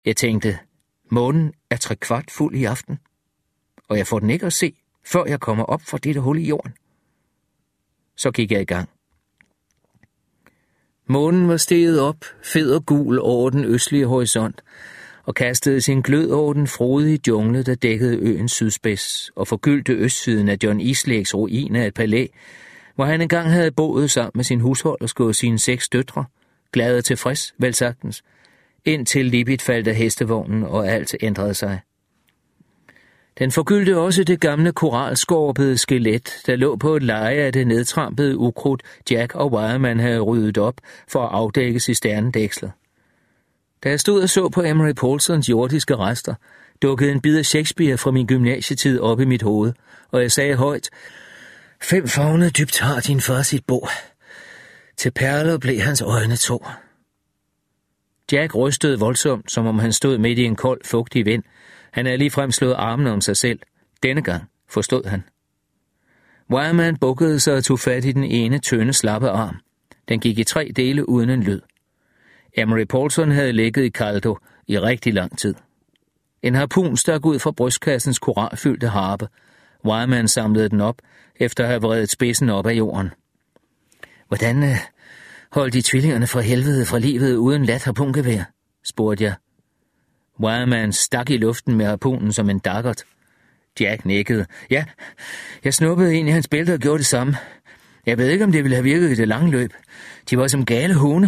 Jeg tænkte, månen er 3/4 fuld i aften, og jeg får den ikke at se, før jeg kommer op fra dette hul i jorden. Så gik jeg i gang. Månen var steget op, fed og gul over den østlige horisont, og kastede sin glød over den frodige jungle, der dækkede øens sydspids, og forgyldte østsiden af John Eastlakes ruin af et palæ, hvor han engang havde boet sammen med sin husholderske og sine 6 døtre, glad og tilfreds, vel sagtens, indtil Libit faldt af hestevognen, og alt ændrede sig. Den forgyldte også det gamle koralskorpede skelet, der lå på et leje af det nedtrampede ukrudt, Jack og Wireman havde ryddet op for at afdække cisternedækslet. Da jeg stod og så på Emery Paulsons jordiske rester, dukkede en bid af Shakespeare fra min gymnasietid op i mit hoved, og jeg sagde højt, 5 favne dybt har din far sit bo. Til perler blev hans øjne 2. Jack rystede voldsomt, som om han stod midt i en kold, fugtig vind. Han havde ligefrem slået armene om sig selv. Denne gang forstod han. Wireman bukkede sig og tog fat i den ene tynde, slappe arm. Den gik i 3 dele uden en lyd. Emery Paulson havde ligget i Caldo i rigtig lang tid. En harpun stak ud fra brystkassens koralfyldte harpe. Wireman samlede den op, efter at have vredet spidsen op af jorden. Hvordan holdt de tvillingerne fra helvede fra livet uden lat harpungevær? Spurgte jeg. Wireman stak i luften med harpunen som en daggert. Jack nikkede. Ja, jeg snuppede ind i hans bælte og gjorde det samme. Jeg ved ikke, om det ville have virket i det lange løb. De var som gale hunde.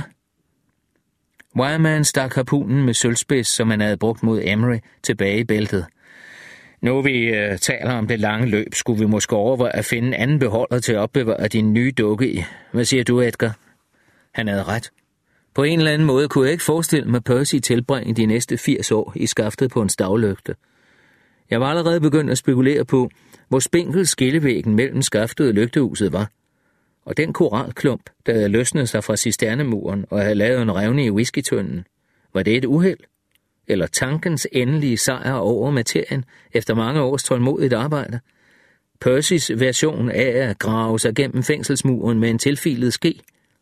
Wireman stak harpunen med sølvspids, som han havde brugt mod Emery, tilbage i bæltet. Nu vi taler om det lange løb, skulle vi måske overveje at finde en anden beholder til at opbevare din nye dukke i. Hvad siger du, Edgar? Han havde ret. På en eller anden måde kunne jeg ikke forestille mig Percy tilbringe de næste 80 år i skaftet på en stavlygte. Jeg var allerede begyndt at spekulere på, hvor spinkel skillevæggen mellem skaftet og lygtehuset var. Og den koralklump, der havde løsnet sig fra cisternemuren og havde lavet en revne i whiskytønden, var det et uheld? Eller tankens endelige sejr over materien efter mange års tålmodigt arbejde? Percys version af at grave sig gennem fængselsmuren med en tilfilet ske?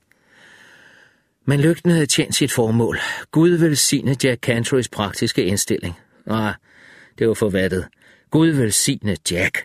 Men lygten havde tjent sit formål. Gud velsigne Jack Cantorys praktiske indstilling. Det var forvattet. Gud velsigne Jack.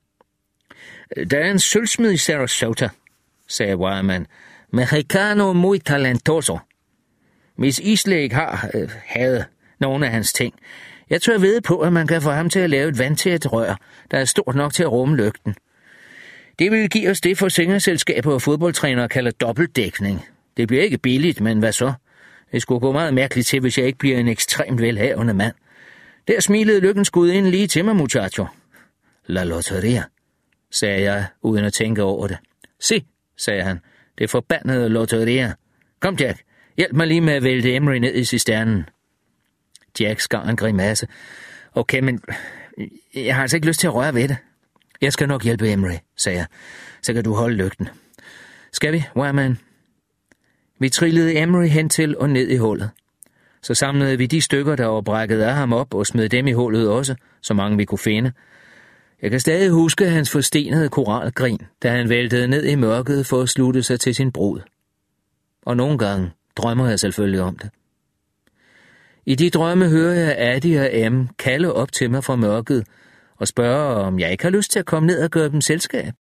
Der er en sølvsmed i Sarasota, sagde Wireman. Mexicano muy talentoso. Miss Eastlake havde nogle af hans ting. Jeg tør vide på, at man kan få ham til at lave et vandtæt rør, der er stort nok til at rumme lygten. Det vil give os det, forsikringsselskaber og fodboldtrænere kalder dobbeltdækning. Det bliver ikke billigt, men hvad så? Det skulle gå meget mærkeligt til, hvis jeg ikke bliver en ekstremt velhavende mand. Der smilede lykkens gud ind lige til mig, muchacho. La lotteria, sagde jeg, uden at tænke over det. Se, sagde han, det forbandede lotteria. Kom, Jack, hjælp mig lige med at vælte Emery ned i cisternen. Jack skar en grimasse. Okay, men jeg har altså ikke lyst til at røre ved det. Jeg skal nok hjælpe Emery, sagde jeg. Så kan du holde lygten. Skal vi, Wireman? Vi trillede Emery hen til og ned i hullet. Så samlede vi de stykker, der var brækket af ham op, og smed dem i hullet også, så mange vi kunne finde. Jeg kan stadig huske hans forstenede koralgrin, da han væltede ned i mørket for at slutte sig til sin brud. Og nogle gange drømmer jeg selvfølgelig om det. I de drømme hører jeg Addie og Em kalde op til mig fra mørket og spørge, om jeg ikke har lyst til at komme ned og gøre dem selskab.